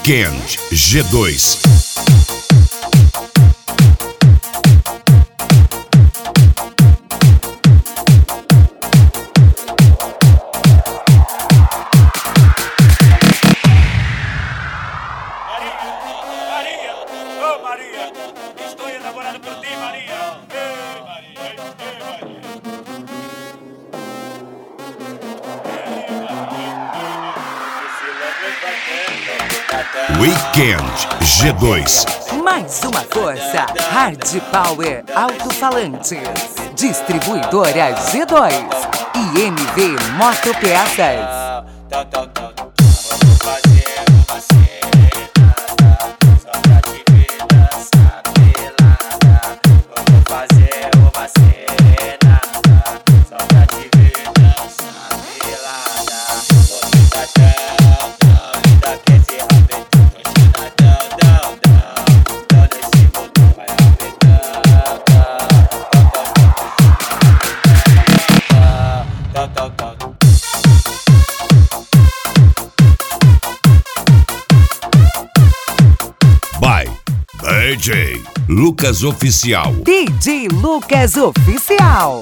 Weekend G2. María, estoy enamorado por ti, María. Weekend G2. Mais uma força, Hard Power Alto-Falantes, Distribuidora G2 e MV Motopeças. By DJ Lucas Oficial. DJ Lucas Oficial.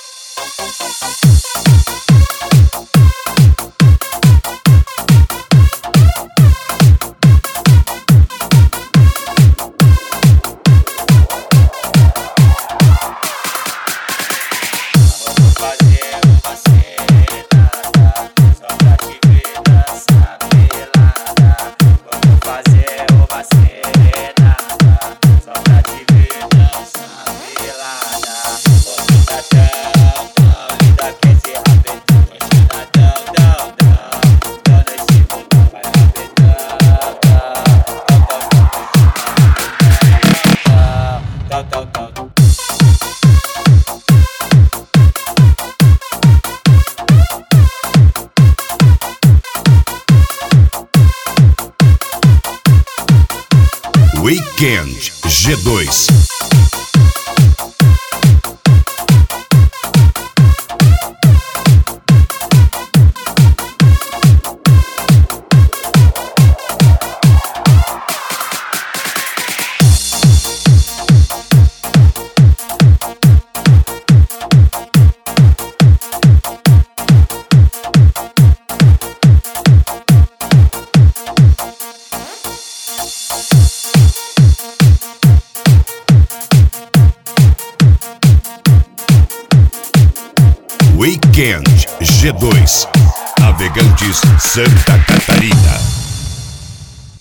Weekend G2. Weekend G2. Navegantes Santa Catarina.